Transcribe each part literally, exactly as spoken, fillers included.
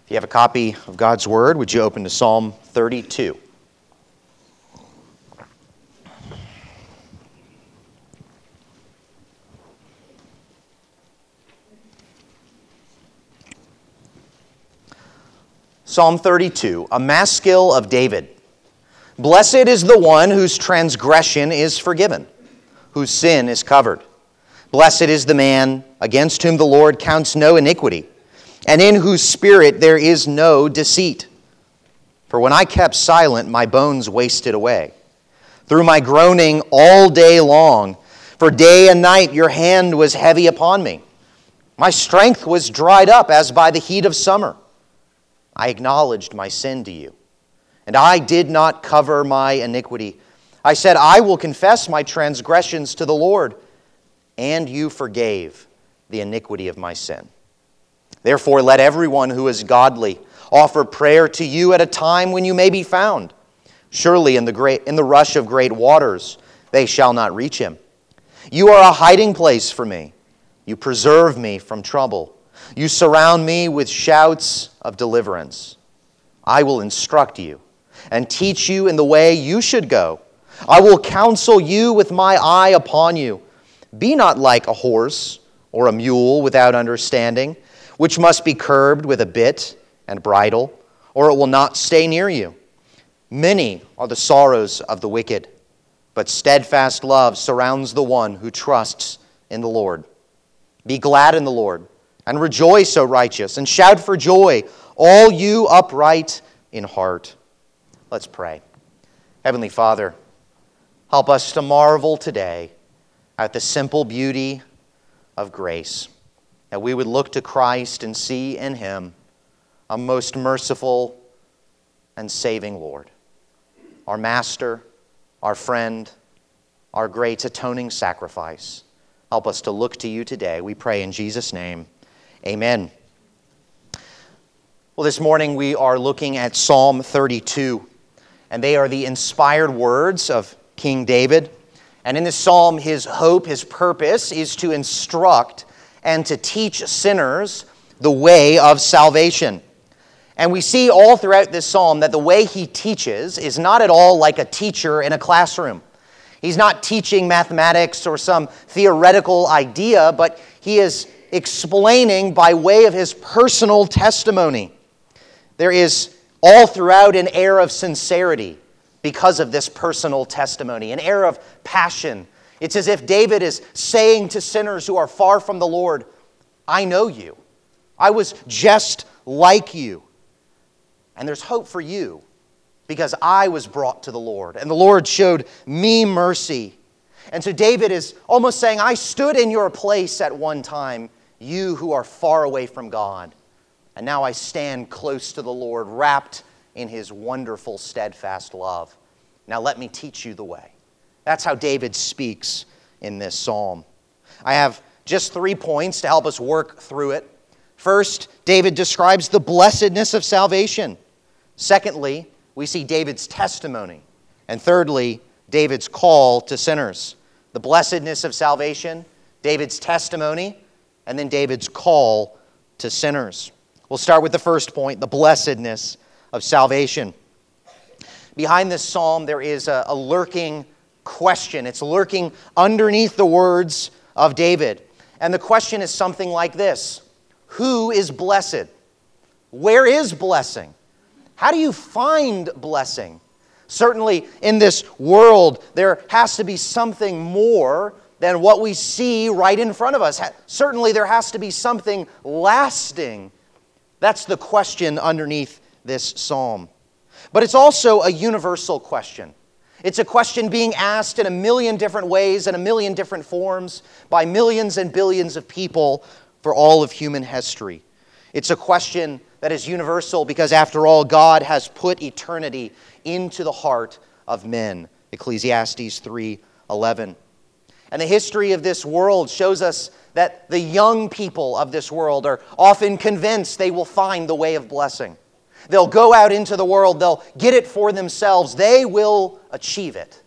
If you have a copy of God's Word, would you open to Psalm thirty-two? Psalm thirty-two, a maskil of David. Blessed is the one whose transgression is forgiven, whose sin is covered. Blessed is the man against whom the Lord counts no iniquity, and in whose spirit there is no deceit. For when I kept silent, my bones wasted away, through my groaning all day long. For day and night your hand was heavy upon me. My strength was dried up as by the heat of summer. I acknowledged my sin to you, and I did not cover my iniquity. I said, I will confess my transgressions to the Lord, and you forgave the iniquity of my sin. Therefore, let everyone who is godly offer prayer to you at a time when you may be found. Surely in the great in the rush of great waters they shall not reach him. You are a hiding place for me. You preserve me from trouble. You surround me with shouts of deliverance. I will instruct you and teach you in the way you should go. I will counsel you with my eye upon you. Be not like a horse or a mule without understanding, which must be curbed with a bit and bridle, or it will not stay near you. Many are the sorrows of the wicked, but steadfast love surrounds the one who trusts in the Lord. Be glad in the Lord, and rejoice, O righteous, and shout for joy, all you upright in heart. Let's pray. Heavenly Father, help us to marvel today at the simple beauty of grace, that we would look to Christ and see in him a most merciful and saving Lord, our Master, our friend, our great atoning sacrifice. Help us to look to you today. We pray in Jesus' name. Amen. Well, this morning we are looking at Psalm thirty-two, and they are the inspired words of King David. And in this psalm, his hope, his purpose is to instruct and to teach sinners the way of salvation. And we see all throughout this psalm that the way he teaches is not at all like a teacher in a classroom. He's not teaching mathematics or some theoretical idea, but he is explaining by way of his personal testimony. There is all throughout an air of sincerity because of this personal testimony, an air of passion. It's as if David is saying to sinners who are far from the Lord, I know you. I was just like you. And there's hope for you because I was brought to the Lord, and the Lord showed me mercy. And so David is almost saying, I stood in your place at one time, you who are far away from God. And now I stand close to the Lord, wrapped in his wonderful, steadfast love. Now let me teach you the way. That's how David speaks in this psalm. I have just three points to help us work through it. First, David describes the blessedness of salvation. Secondly, we see David's testimony. And thirdly, David's call to sinners. The blessedness of salvation, David's testimony, and then David's call to sinners. We'll start with the first point, the blessedness of salvation. Behind this psalm, there is a, a lurking question. It's lurking underneath the words of David. And the question is something like this. Who is blessed? Where is blessing? How do you find blessing? Certainly in this world, there has to be something more than what we see right in front of us. Certainly there has to be something lasting. That's the question underneath this psalm. But it's also a universal question. It's a question being asked in a million different ways, in a million different forms, by millions and billions of people for all of human history. It's a question that is universal because, after all, God has put eternity into the heart of men. Ecclesiastes three eleven. And the history of this world shows us that the young people of this world are often convinced they will find the way of blessing. They'll go out into the world, they'll get it for themselves, they will achieve it.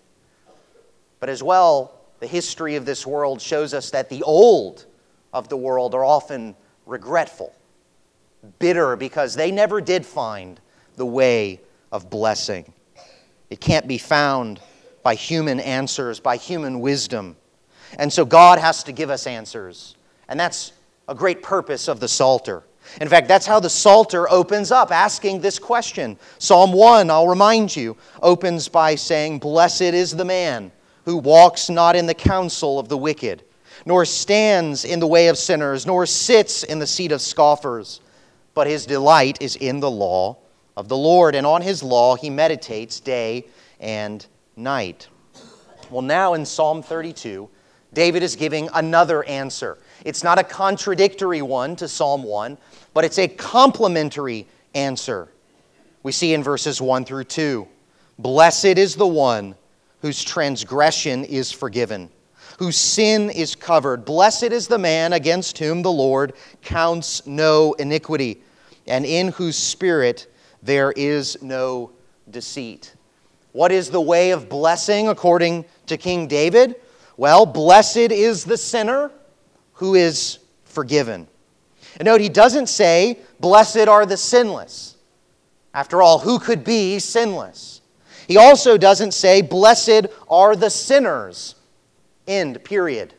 But as well, the history of this world shows us that the old of the world are often regretful. bitter because they never did find the way of blessing. It can't be found by human answers, by human wisdom. And so God has to give us answers. And that's a great purpose of the Psalter. In fact, that's how the Psalter opens up, asking this question. Psalm one, I'll remind you, opens by saying, "Blessed is the man who walks not in the counsel of the wicked, nor stands in the way of sinners, nor sits in the seat of scoffers. But his delight is in the law of the Lord, and on his law he meditates day and night." Well, now in Psalm thirty-two, David is giving another answer. It's not a contradictory one to Psalm one, but it's a complementary answer. We see in verses one through two, "Blessed is the one whose transgression is forgiven, whose sin is covered. Blessed is the man against whom the Lord counts no iniquity, and in whose spirit there is no deceit." What is the way of blessing according to King David? Well, blessed is the sinner who is forgiven. And note, he doesn't say, "Blessed are the sinless." After all, who could be sinless? He also doesn't say, "Blessed are the sinners." End, period.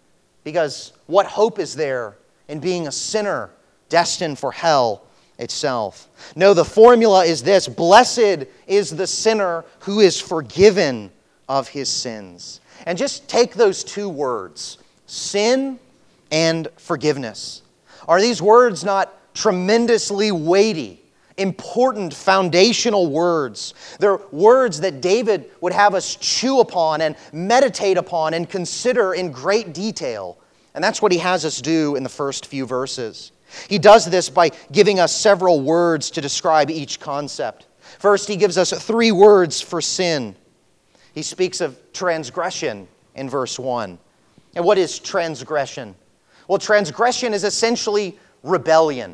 Because what hope is there in being a sinner destined for hell itself? No, the formula is this: blessed is the sinner who is forgiven of his sins. And just take those two words, sin and forgiveness. Are these words not tremendously weighty, important, foundational words? They're words that David would have us chew upon and meditate upon and consider in great detail. And that's what he has us do in the first few verses. He does this by giving us several words to describe each concept. First, he gives us three words for sin. He speaks of transgression in verse one. And what is transgression? Well, transgression is essentially rebellion.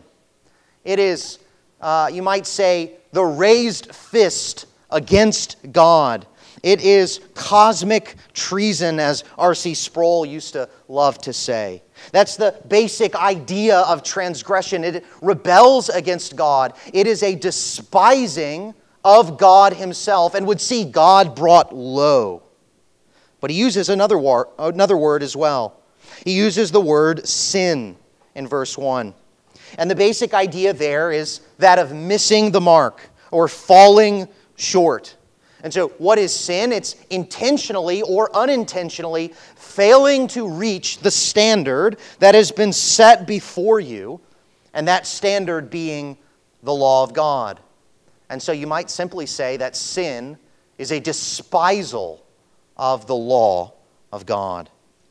It is, uh, you might say, the raised fist against God. It is cosmic treason, as R C Sproul used to love to say. That's the basic idea of transgression. It rebels against God. It is a despising of God himself and would see God brought low. But he uses another, war, another word as well. He uses the word sin in verse one. And the basic idea there is that of missing the mark or falling short. And so what is sin? It's intentionally or unintentionally failing to reach the standard that has been set before you, and that standard being the law of God. And so you might simply say that sin is a despisal of the law of God.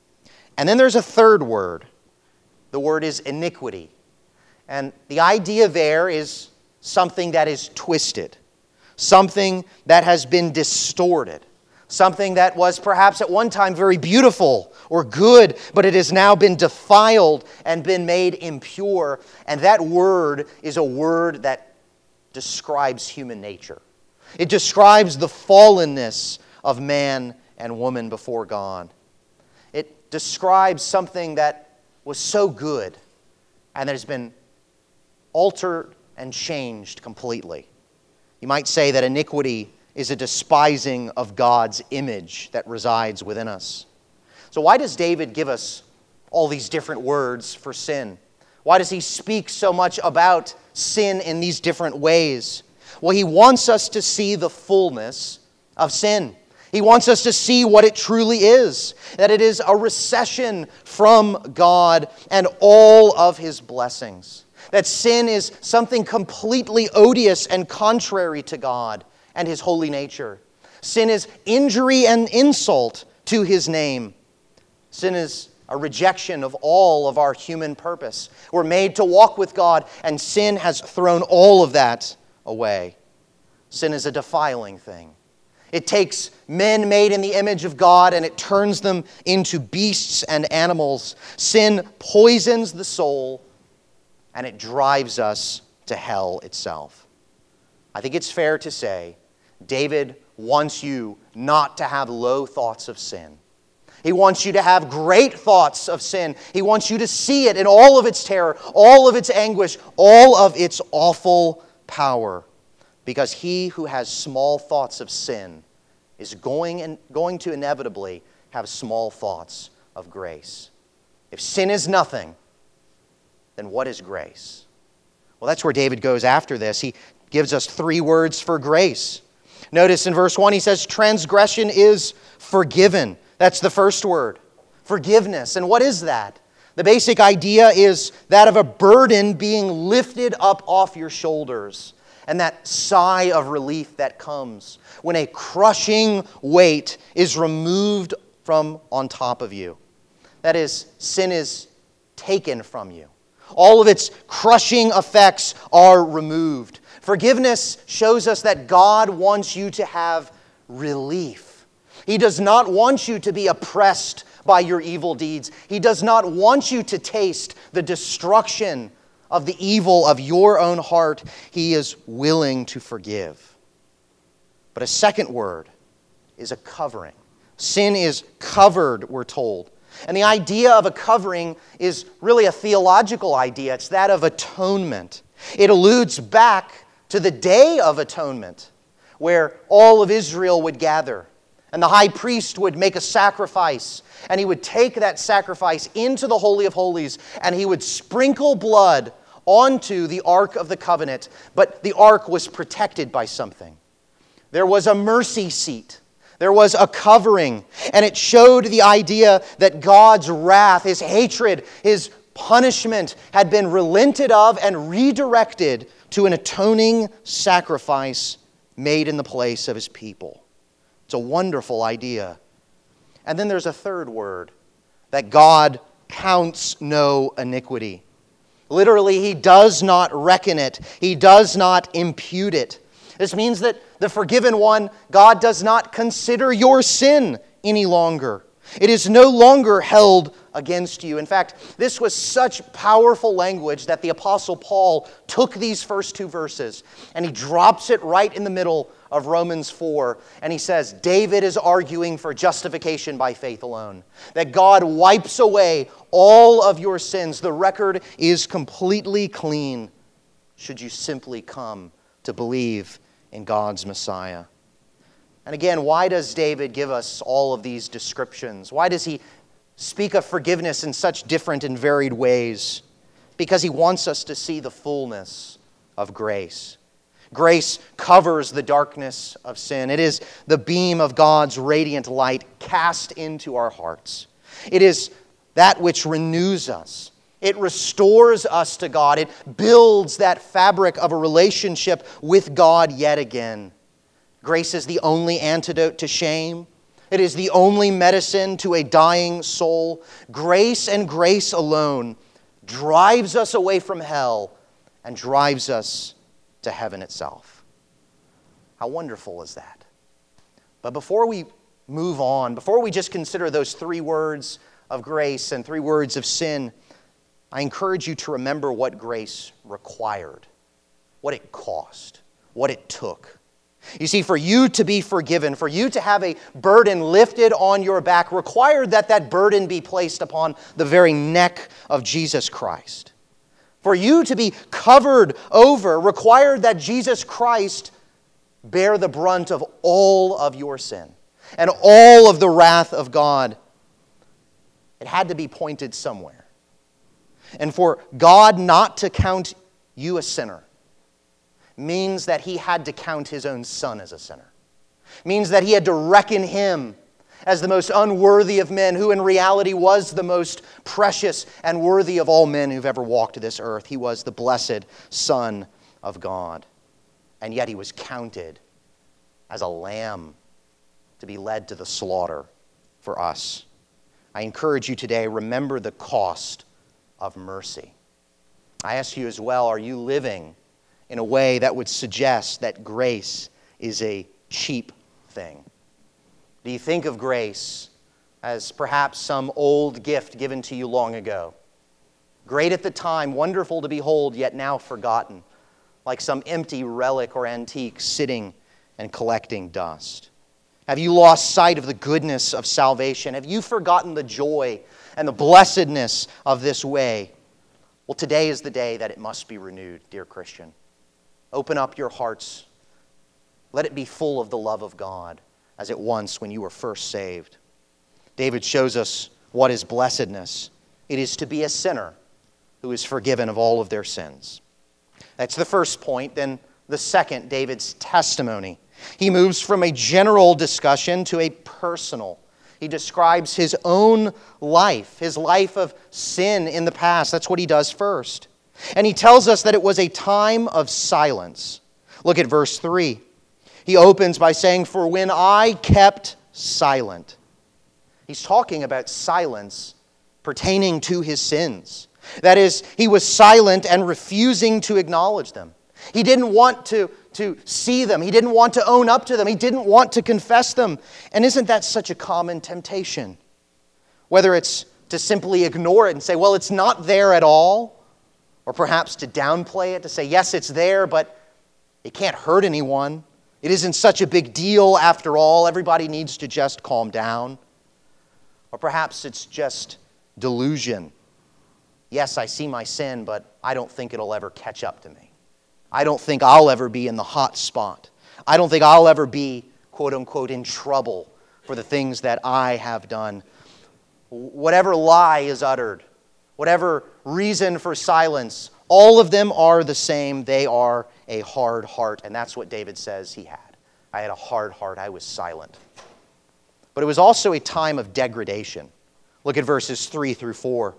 And then there's a third word. The word is iniquity. And the idea there is something that is twisted, something that has been distorted, something that was perhaps at one time very beautiful or good, but it has now been defiled and been made impure. And that word is a word that describes human nature. It describes the fallenness of man and woman before God. It describes something that was so good and that has been altered and changed completely. You might say that iniquity is a despising of God's image that resides within us. So why does David give us all these different words for sin? Why does he speak so much about sin in these different ways? Well, he wants us to see the fullness of sin. He wants us to see what it truly is, that it is a recession from God and all of his blessings. That sin is something completely odious and contrary to God and his holy nature. Sin is injury and insult to his name. Sin is a rejection of all of our human purpose. We're made to walk with God, and sin has thrown all of that away. Sin is a defiling thing. It takes men made in the image of God and it turns them into beasts and animals. Sin poisons the soul and it drives us to hell itself. I think it's fair to say David wants you not to have low thoughts of sin. He wants you to have great thoughts of sin. He wants you to see it in all of its terror, all of its anguish, all of its awful power. Because he who has small thoughts of sin is going, and going to inevitably have small thoughts of grace. If sin is nothing, then what is grace? Well, that's where David goes after this. He gives us three words for grace. Notice in verse one he says, transgression is forgiven. That's the first word, forgiveness. And what is that? The basic idea is that of a burden being lifted up off your shoulders, and that sigh of relief that comes when a crushing weight is removed from on top of you. That is, sin is taken from you. All of its crushing effects are removed. Forgiveness shows us that God wants you to have relief. He does not want you to be oppressed by your evil deeds. He does not want you to taste the destruction of the evil of your own heart. He is willing to forgive. But a second word is a covering. Sin is covered, we're told. And the idea of a covering is really a theological idea. It's that of atonement. It alludes back to the Day of Atonement, where all of Israel would gather, and the high priest would make a sacrifice, and he would take that sacrifice into the Holy of Holies, and he would sprinkle blood onto the Ark of the Covenant, but the Ark was protected by something. There was a mercy seat. There was a covering, and it showed the idea that God's wrath, His hatred, His punishment had been relented of and redirected to an atoning sacrifice made in the place of His people. It's a wonderful idea. And then there's a third word, that God counts no iniquity. Literally, He does not reckon it. He does not impute it. This means that the forgiven one, God does not consider your sin any longer. It is no longer held against you. In fact, this was such powerful language that the Apostle Paul took these first two verses and he drops it right in the middle of Romans four. And he says, David is arguing for justification by faith alone. That God wipes away all of your sins. The record is completely clean should you simply come to believe in God's Messiah. And again, why does David give us all of these descriptions? Why does he speak of forgiveness in such different and varied ways? Because he wants us to see the fullness of grace. Grace covers the darkness of sin. It is the beam of God's radiant light cast into our hearts. It is that which renews us. It restores us to God. It builds that fabric of a relationship with God yet again. Grace is the only antidote to shame. It is the only medicine to a dying soul. Grace and grace alone drives us away from hell and drives us to heaven itself. How wonderful is that? But before we move on, before we just consider those three words of grace and three words of sin, I encourage you to remember what grace required, what it cost, what it took. You see, for you to be forgiven, for you to have a burden lifted on your back, required that that burden be placed upon the very neck of Jesus Christ. For you to be covered over, required that Jesus Christ bear the brunt of all of your sin and all of the wrath of God. It had to be pointed somewhere. And for God not to count you a sinner means that He had to count His own Son as a sinner. Means that He had to reckon Him as the most unworthy of men, who in reality was the most precious and worthy of all men who've ever walked this earth. He was the blessed Son of God. And yet He was counted as a lamb to be led to the slaughter for us. I encourage you today, remember the cost of mercy. I ask you as well, are you living in a way that would suggest that grace is a cheap thing? Do you think of grace as perhaps some old gift given to you long ago? Great at the time, wonderful to behold, yet now forgotten, like some empty relic or antique sitting and collecting dust. Have you lost sight of the goodness of salvation? Have you forgotten the joy and the blessedness of this way? Well, today is the day that it must be renewed, dear Christian. Open up your hearts. Let it be full of the love of God as it once when you were first saved. David shows us what is blessedness. It is to be a sinner who is forgiven of all of their sins. That's the first point. Then the second, David's testimony. He moves from a general discussion to a personal. He describes his own life, his life of sin in the past. That's what he does first. And he tells us that it was a time of silence. Look at verse three. He opens by saying, "For when I kept silent." He's talking about silence pertaining to his sins. That is, he was silent and refusing to acknowledge them. He didn't want to, to see them. He didn't want to own up to them. He didn't want to confess them. And isn't that such a common temptation? Whether it's to simply ignore it and say, well, it's not there at all, or perhaps to downplay it, to say, yes, it's there, but it can't hurt anyone. It isn't such a big deal after all. Everybody needs to just calm down. Or perhaps it's just delusion. Yes, I see my sin, but I don't think it'll ever catch up to me. I don't think I'll ever be in the hot spot. I don't think I'll ever be, quote unquote, in trouble for the things that I have done. Whatever lie is uttered, whatever reason for silence, all of them are the same. They are a hard heart. And that's what David says he had. I had a hard heart. I was silent. But it was also a time of degradation. Look at verses three through four.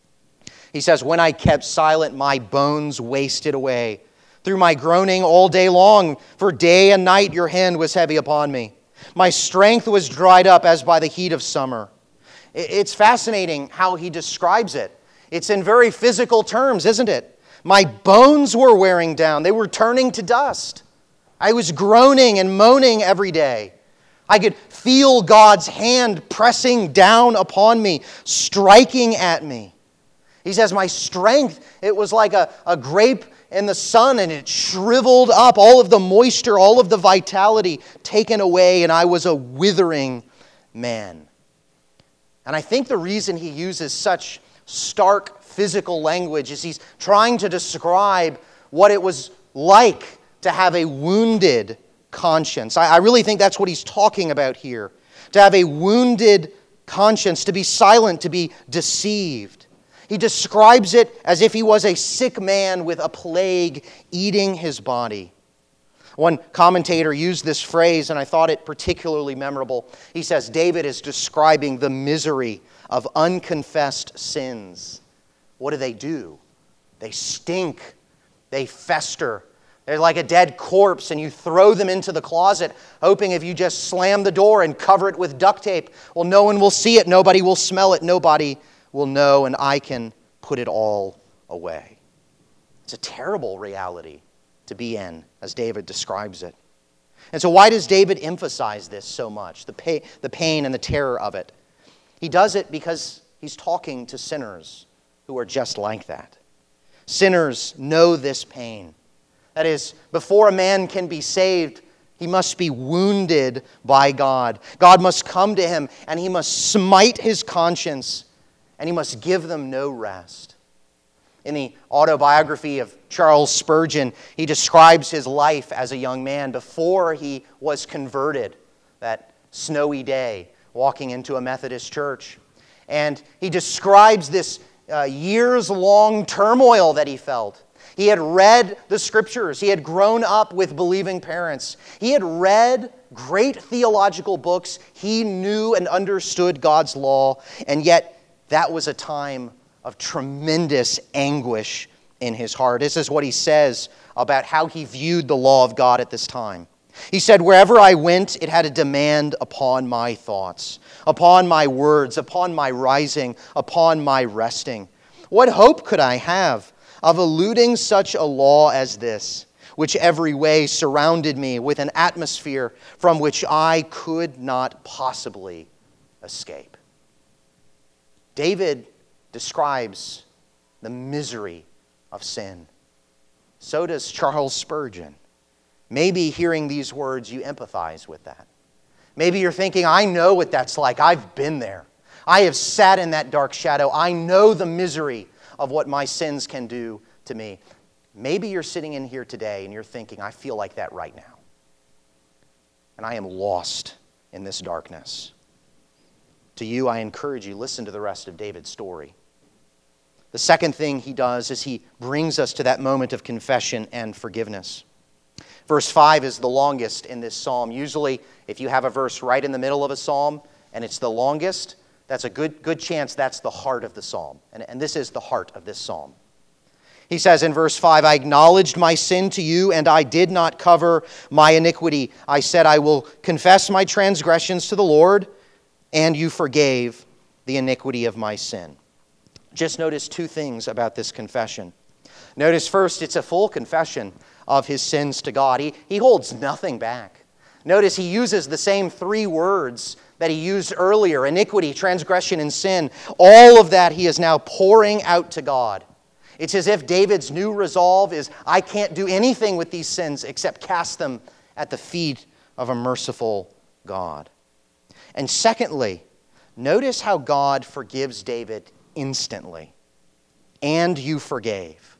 He says, "When I kept silent, my bones wasted away through my groaning all day long. For day and night your hand was heavy upon me. My strength was dried up as by the heat of summer." It's fascinating how he describes it. It's in very physical terms, isn't it? My bones were wearing down. They were turning to dust. I was groaning and moaning every day. I could feel God's hand pressing down upon me, striking at me. He says, my strength, it was like a, a grape in the sun, and it shriveled up, all of the moisture, all of the vitality taken away, and I was a withering man. And I think the reason he uses such stark physical language is he's trying to describe what it was like to have a wounded conscience. I, I really think that's what he's talking about here. To have a wounded conscience, to be silent, to be deceived. He describes it as if he was a sick man with a plague eating his body. One commentator used this phrase, and I thought it particularly memorable. He says, David is describing the misery of unconfessed sins. What do they do? They stink. They fester. They're like a dead corpse, and you throw them into the closet, hoping if you just slam the door and cover it with duct tape, well, no one will see it, nobody will smell it, nobody will know, and I can put it all away. It's a terrible reality to be in, as David describes it. And so why does David emphasize this so much, the pain, the pain and the terror of it? He does it because he's talking to sinners who are just like that. Sinners know this pain. That is, before a man can be saved, he must be wounded by God. God must come to him, and he must smite his conscience, and he must give them no rest. In the autobiography of Charles Spurgeon, he describes his life as a young man before he was converted, that snowy day, walking into a Methodist church. And he describes this uh, years-long turmoil that he felt. He had read the Scriptures. He had grown up with believing parents. He had read great theological books. He knew and understood God's law, and yet that was a time of tremendous anguish in his heart. This is what he says about how he viewed the law of God at this time. He said, wherever I went, it had a demand upon my thoughts, upon my words, upon my rising, upon my resting. What hope could I have of eluding such a law as this, which every way surrounded me with an atmosphere from which I could not possibly escape? David describes the misery of sin. So does Charles Spurgeon. Maybe hearing these words, you empathize with that. Maybe you're thinking, I know what that's like. I've been there. I have sat in that dark shadow. I know the misery of what my sins can do to me. Maybe you're sitting in here today and you're thinking, I feel like that right now. And I am lost in this darkness. To you, I encourage you, listen to the rest of David's story. The second thing he does is he brings us to that moment of confession and forgiveness. Verse five is the longest in this psalm. Usually, if you have a verse right in the middle of a psalm and it's the longest, that's a good, good chance that's the heart of the psalm. And, and this is the heart of this psalm. He says in verse five, I acknowledged my sin to you, and I did not cover my iniquity. I said, I will confess my transgressions to the Lord, and you forgave the iniquity of my sin. Just notice two things about this confession. Notice first, it's a full confession of his sins to God. He, he holds nothing back. Notice he uses the same three words that he used earlier, iniquity, transgression, and sin. All of that he is now pouring out to God. It's as if David's new resolve is, I can't do anything with these sins except cast them at the feet of a merciful God. And secondly, notice how God forgives David instantly. And you forgave.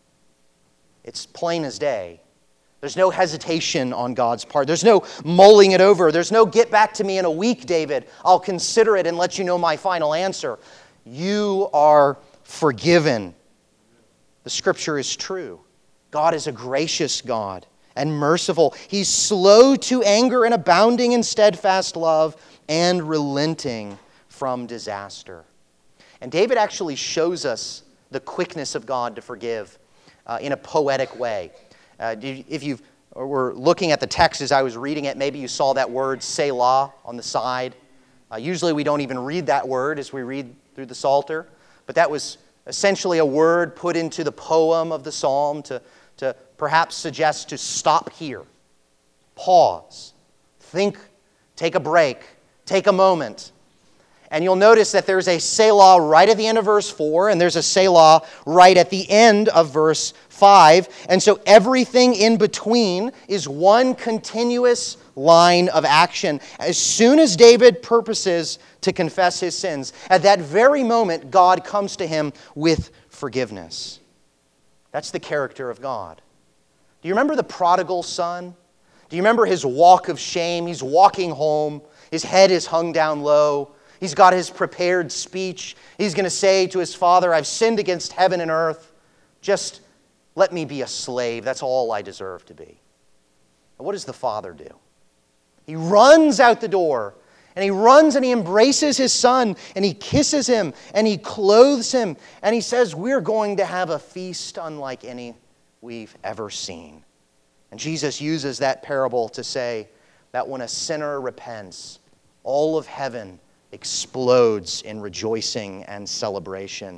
It's plain as day. There's no hesitation on God's part. There's no mulling it over. There's no get back to me in a week, David. I'll consider it and let you know my final answer. You are forgiven. The Scripture is true. God is a gracious God and merciful. He's slow to anger and abounding in steadfast love and relenting from disaster. And David actually shows us the quickness of God to forgive uh, in a poetic way. Uh, if you were looking at the text as I was reading it, maybe you saw that word Selah on the side. Uh, usually we don't even read that word as we read through the Psalter, but that was essentially a word put into the poem of the psalm to, to perhaps suggest to stop here, pause, think, take a break, take a moment. And you'll notice that there's a Selah right at the end of verse four, and there's a Selah right at the end of verse five. And so everything in between is one continuous line of action. As soon as David purposes to confess his sins, at that very moment, God comes to him with forgiveness. That's the character of God. Do you remember the prodigal son? Do you remember his walk of shame? He's walking home. His head is hung down low. He's got his prepared speech. He's going to say to his father, I've sinned against heaven and earth. Just let me be a slave. That's all I deserve to be. And what does the father do? He runs out the door, and he runs and he embraces his son, and he kisses him, and he clothes him, and he says, we're going to have a feast unlike any we've ever seen. And Jesus uses that parable to say that when a sinner repents, all of heaven explodes in rejoicing and celebration.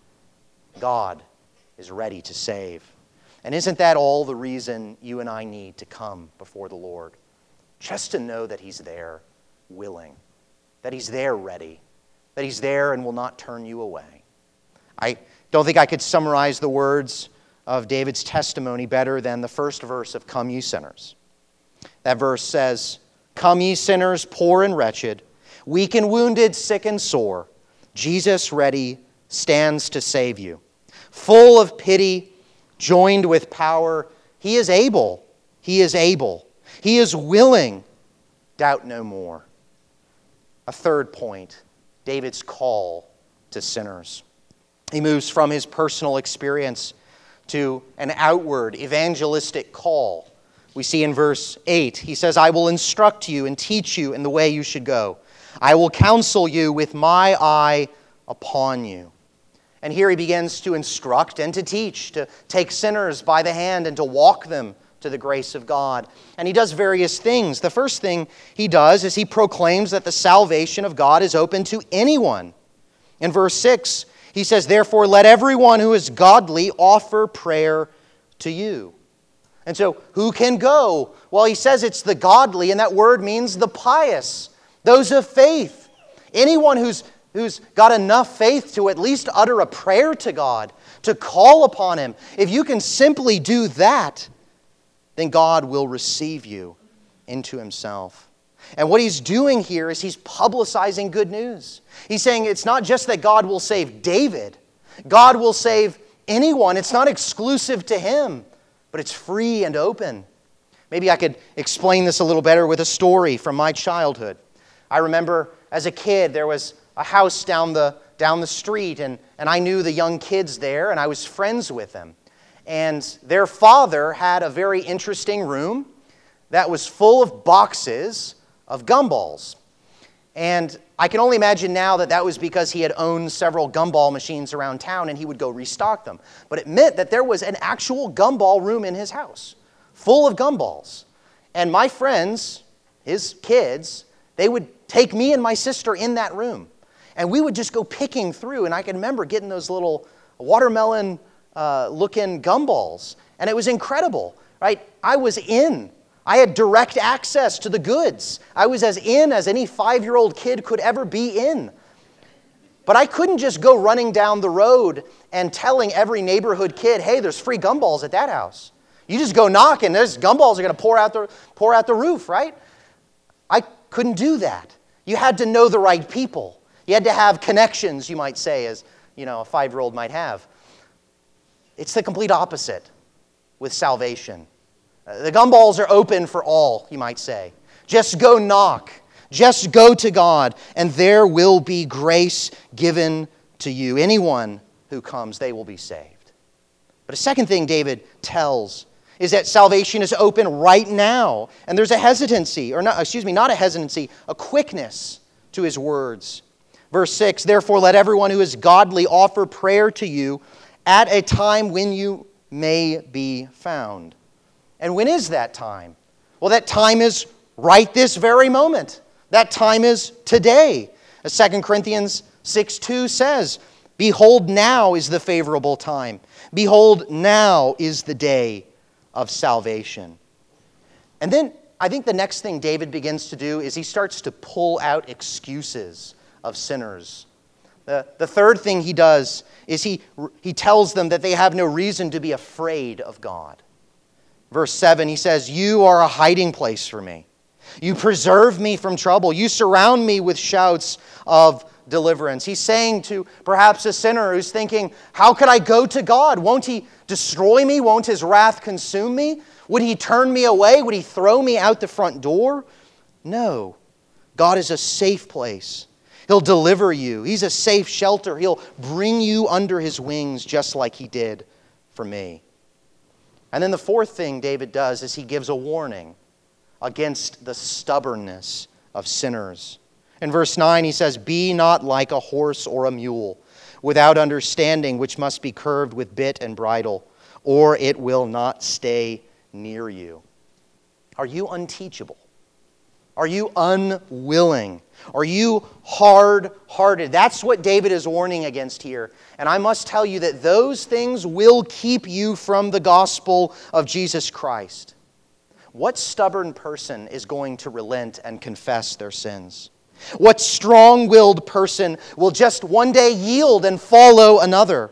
God is ready to save. And isn't that all the reason you and I need to come before the Lord? Just to know that He's there, willing, that He's there ready, that He's there and will not turn you away. I don't think I could summarize the words of David's testimony better than the first verse of Come Ye Sinners. That verse says, Come ye sinners, poor and wretched, weak and wounded, sick and sore, Jesus ready stands to save you. Full of pity, joined with power, He is able, He is able, He is willing, doubt no more. A third point, David's call to sinners. He moves from his personal experience to an outward evangelistic call. We see in verse eight, he says, I will instruct you and teach you in the way you should go. I will counsel you with my eye upon you. And here he begins to instruct and to teach, to take sinners by the hand and to walk them to the grace of God. And he does various things. The first thing he does is he proclaims that the salvation of God is open to anyone. In verse six, he says, Therefore let everyone who is godly offer prayer to you. And so who can go? Well, he says it's the godly, and that word means the pious, those of faith. Anyone who's who's got enough faith to at least utter a prayer to God, to call upon Him. If you can simply do that, then God will receive you into Himself. And what he's doing here is he's publicizing good news. He's saying it's not just that God will save David. God will save anyone. It's not exclusive to him, but it's free and open. Maybe I could explain this a little better with a story from my childhood. I remember as a kid, there was a house down the, down the street, and, and I knew the young kids there, and I was friends with them. And their father had a very interesting room that was full of boxes of gumballs. And I can only imagine now that that was because he had owned several gumball machines around town and he would go restock them. But it meant that there was an actual gumball room in his house, full of gumballs. And my friends, his kids, they would take me and my sister in that room. And we would just go picking through. And I can remember getting those little watermelon uh, looking gumballs. And it was incredible, right? I was in. I had direct access to the goods. I was as in as any five-year-old kid could ever be in. But I couldn't just go running down the road and telling every neighborhood kid, hey, there's free gumballs at that house. You just go knock and those gumballs are going to pour out the, pour out the roof, right? I couldn't do that. You had to know the right people. You had to have connections, you might say, as you know, a five-year-old might have. It's the complete opposite with salvation. The gumballs are open for all, you might say. Just go knock. Just go to God, and there will be grace given to you. Anyone who comes, they will be saved. But a second thing David tells is that salvation is open right now. And there's a hesitancy, or not, excuse me, not a hesitancy, a quickness to his words. Verse six, therefore let everyone who is godly offer prayer to you at a time when you may be found. And when is that time? Well, that time is right this very moment. That time is today. As Second Corinthians six two says, behold, now is the favorable time. Behold, now is the day of salvation. And then I think the next thing David begins to do is he starts to pull out excuses of sinners. The, the third thing he does is he, he tells them that they have no reason to be afraid of God. Verse seven, he says, you are a hiding place for me. You preserve me from trouble. You surround me with shouts of deliverance. He's saying to perhaps a sinner who's thinking, how could I go to God? Won't he destroy me? Won't his wrath consume me? Would he turn me away? Would he throw me out the front door? No. God is a safe place. He'll deliver you. He's a safe shelter. He'll bring you under his wings just like he did for me. And then the fourth thing David does is he gives a warning against the stubbornness of sinners. In verse nine, he says, be not like a horse or a mule, without understanding, which must be curbed with bit and bridle, or it will not stay near you. Are you unteachable? Are you unwilling? Are you hard-hearted? That's what David is warning against here. And I must tell you that those things will keep you from the gospel of Jesus Christ. What stubborn person is going to relent and confess their sins? What strong-willed person will just one day yield and follow another?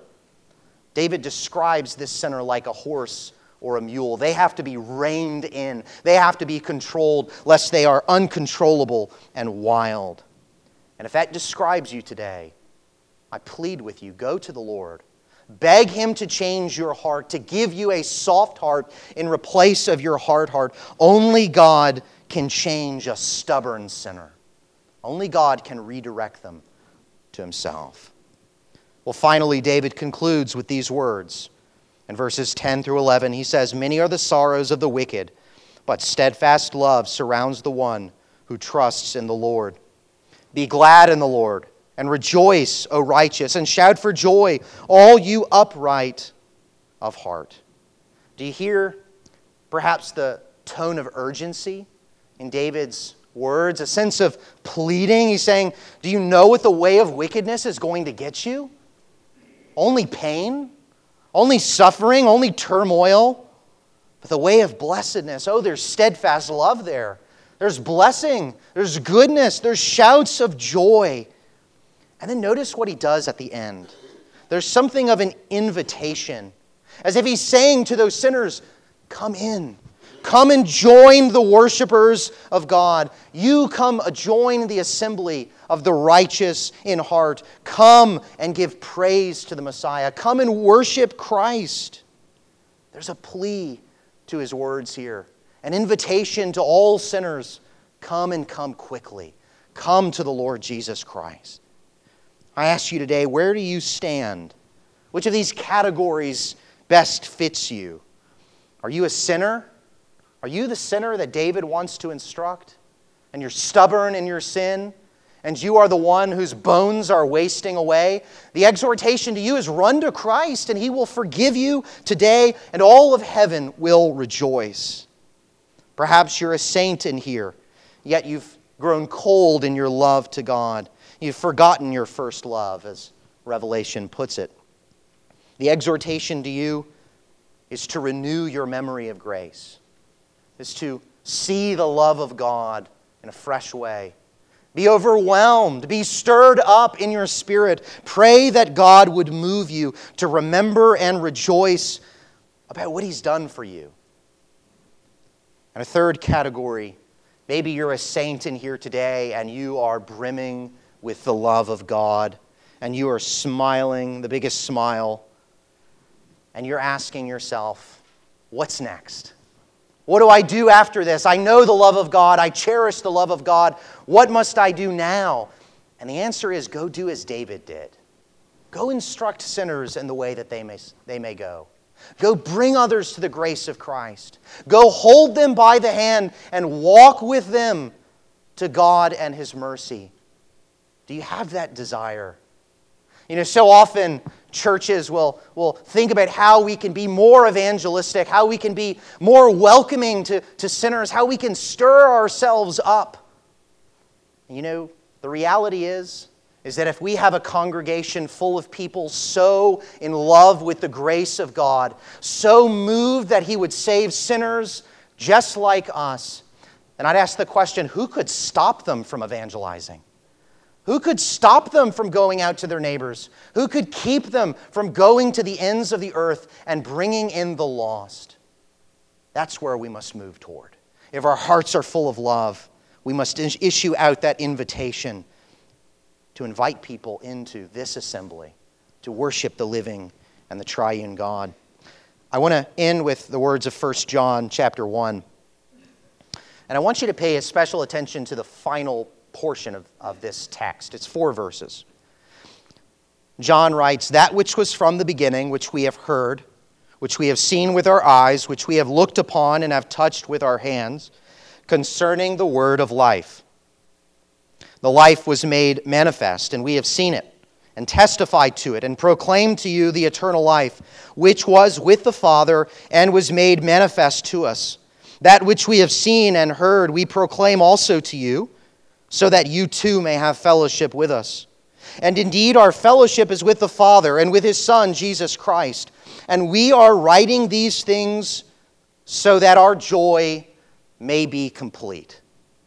David describes this sinner like a horse or a mule. They have to be reined in. They have to be controlled, lest they are uncontrollable and wild. And if that describes you today, I plead with you, go to the Lord. Beg him to change your heart, to give you a soft heart in replace of your hard heart. Only God can change a stubborn sinner. Only God can redirect them to himself. Well, finally, David concludes with these words. In verses ten through eleven, he says, many are the sorrows of the wicked, but steadfast love surrounds the one who trusts in the Lord. Be glad in the Lord, and rejoice, O righteous, and shout for joy, all you upright of heart. Do you hear perhaps the tone of urgency in David's words? A sense of pleading. He's saying, do you know what the way of wickedness is going to get you? Only pain? Only suffering? Only turmoil? But the way of blessedness, oh, there's steadfast love there. There's blessing. There's goodness. There's shouts of joy. And then notice what he does at the end. There's something of an invitation. As if he's saying to those sinners, come in. Come and join the worshipers of God. You come join the assembly of the righteous in heart. Come and give praise to the Messiah. Come and worship Christ. There's a plea to his words here, an invitation to all sinners. Come and come quickly. Come to the Lord Jesus Christ. I ask you today, where do you stand? Which of these categories best fits you? Are you a sinner? Are you the sinner that David wants to instruct? And you're stubborn in your sin? And you are the one whose bones are wasting away? The exhortation to you is run to Christ and He will forgive you today, and all of heaven will rejoice. Perhaps you're a saint in here, yet you've grown cold in your love to God. You've forgotten your first love, as Revelation puts it. The exhortation to you is to renew your memory of grace, is to see the love of God in a fresh way. Be overwhelmed, be stirred up in your spirit. Pray that God would move you to remember and rejoice about what He's done for you. And a third category, maybe you're a saint in here today and you are brimming with the love of God and you are smiling, the biggest smile, and you're asking yourself, what's next? What do I do after this? I know the love of God. I cherish the love of God. What must I do now? And the answer is, go do as David did. Go instruct sinners in the way that they may, they may go. Go bring others to the grace of Christ. Go hold them by the hand and walk with them to God and His mercy. Do you have that desire? You know, so often churches will, will think about how we can be more evangelistic, how we can be more welcoming to, to sinners, how we can stir ourselves up. And you know, the reality is, is that if we have a congregation full of people so in love with the grace of God, so moved that He would save sinners just like us, then I'd ask the question, who could stop them from evangelizing? Who could stop them from going out to their neighbors? Who could keep them from going to the ends of the earth and bringing in the lost? That's where we must move toward. If our hearts are full of love, we must issue out that invitation to invite people into this assembly, to worship the living and the triune God. I want to end with the words of First John chapter one. And I want you to pay a special attention to the final portion of, of this text. It's four verses. John writes, "That which was from the beginning, which we have heard, which we have seen with our eyes, which we have looked upon and have touched with our hands, concerning the word of life. The life was made manifest, and we have seen it, and testified to it, and proclaimed to you the eternal life, which was with the Father, and was made manifest to us. That which we have seen and heard, we proclaim also to you, so that you too may have fellowship with us. And indeed, our fellowship is with the Father and with His Son, Jesus Christ. And we are writing these things so that our joy may be complete."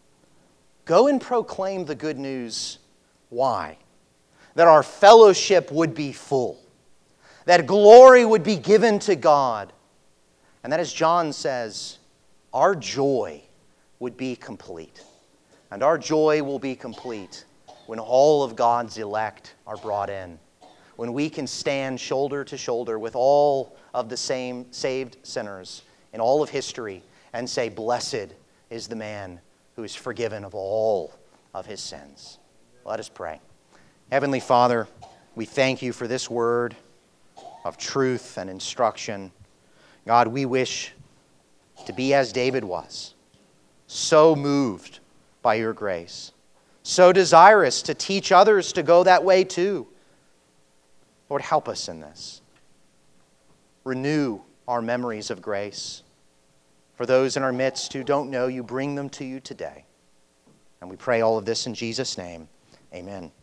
Go and proclaim the good news. Why? That our fellowship would be full. That glory would be given to God. And that, as John says, our joy would be complete. And our joy will be complete when all of God's elect are brought in. When we can stand shoulder to shoulder with all of the same saved sinners in all of history and say, "Blessed is the man who is forgiven of all of his sins." Let us pray. Heavenly Father, we thank you for this word of truth and instruction. God, we wish to be as David was, so moved by your grace, so desirous to teach others to go that way too. Lord, help us in this. Renew our memories of grace. For those in our midst who don't know you, bring them to you today. And we pray all of this in Jesus' name. Amen.